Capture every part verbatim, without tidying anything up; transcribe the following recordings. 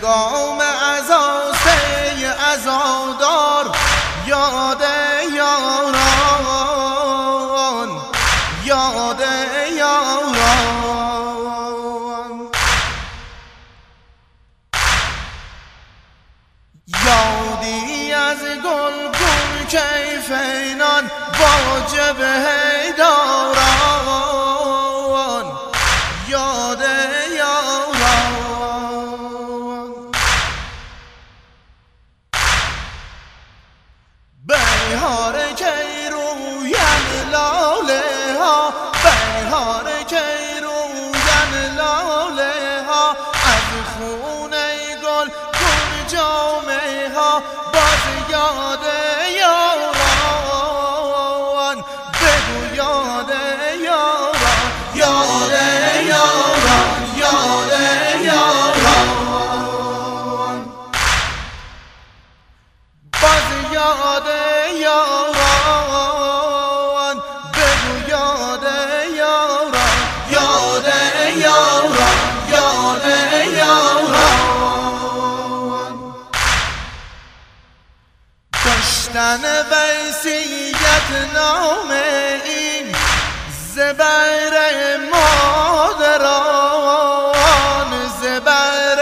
هنگام عزا سی عزادار یاد یاران یاد یاران یادی از گلگون کیفینان واجب هیداران یاد یاران بهار کی رویم لاله ها بهار کی رویم لاله ها از خونه گل گل جامه ها باز یاد یاران بگو یاد یاران یاد یاران یاد یاران باز یاد یاران بگو یاد یاران یاد یاران یاد یاران داشتن وصیت نامه این زبر مادران زبر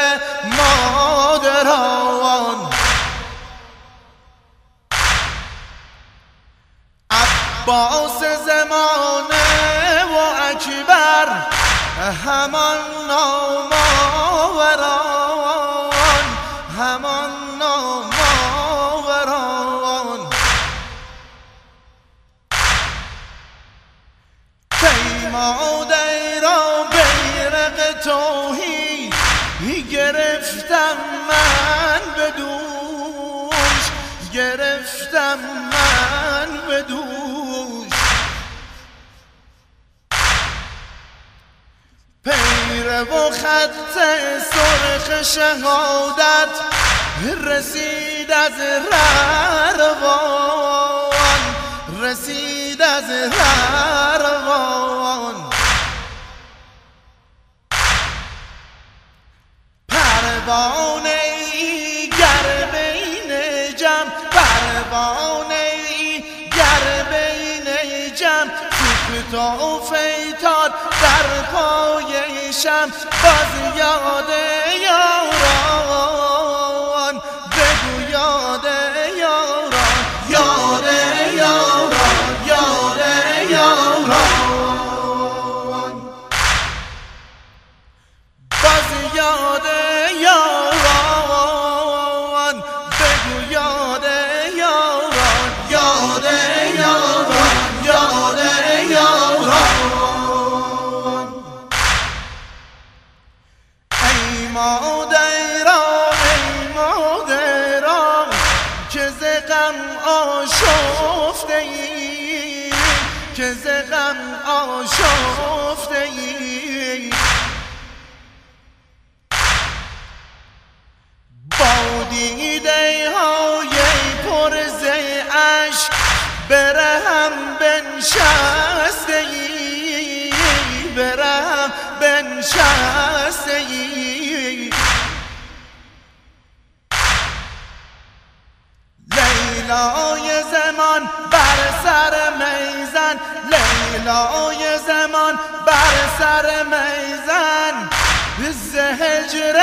مادران عباس زمانه و اکبر همان نامآوران همان نامآوران پیماده را بیرق توحید گرفتم من به دوش گرفتم من به دوش پیره و خط سرخ شهادت رسید از روان رسید از روان پروانه ای گر بین جمع پروانه ای گر بین جمع سوخت و فیتاد در پای شمع باز یاد یاران بگو یاد یاران یاد یاران یاد یاران باز یاد یاران بگو یاد یاران یاد یاران یاد یاران ای مادران ای مادران که ز غم آشفته ای که ز غم آشفته ای با دیده های پر ز اشک برهم بنشسته ای برهم بنشسته ای لیلای زمان بر سر میزن لیلای زمان بر سر میزن ز هجر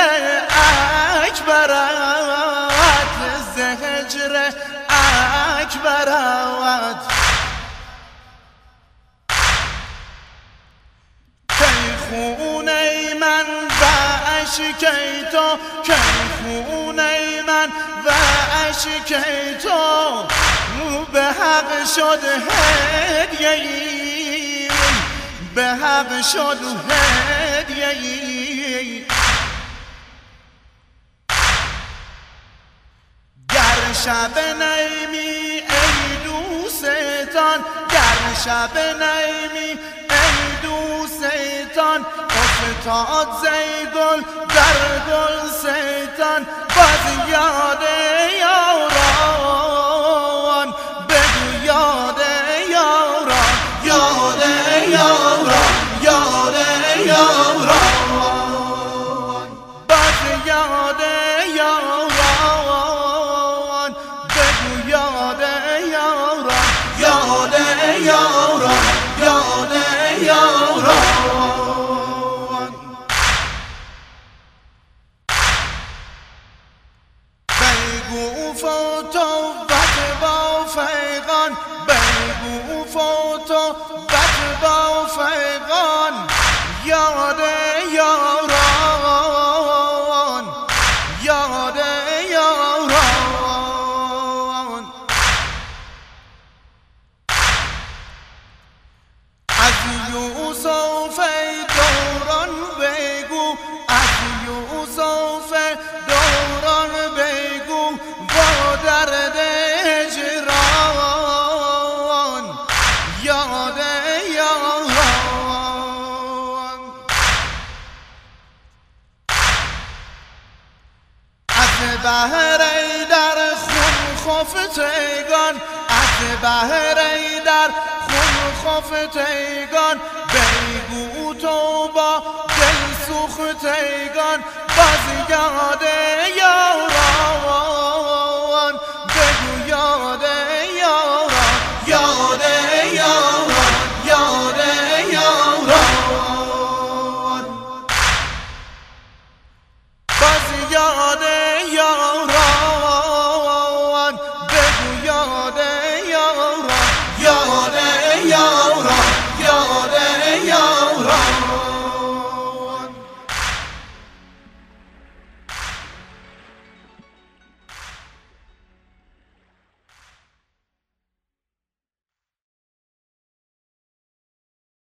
اکبرت ز هجر اکبرت کی خونه من و اشک تو کی خونه من و اشک تو به حق شد هدیه ای به حق شد هدیه ای گر شب نیمی ای دوستان گر شب نیمی ای دوستان افتاد زیگل در گل سیتان باز یاد یاران بگو یاد یاران یاد یاران یاد یاران باز یاد بگو فتوت با فیقان، بگو فتوت با فیقان، یاد یاران، یاد یاران. از یوسف دوران بگو، از یوسف دوران بگو، با درد هجران، یاد یاران. از بهر در خون خفتگان، از بهر در خون خفتگان، بگو تو با دل سوختگان، باز یاد یاران.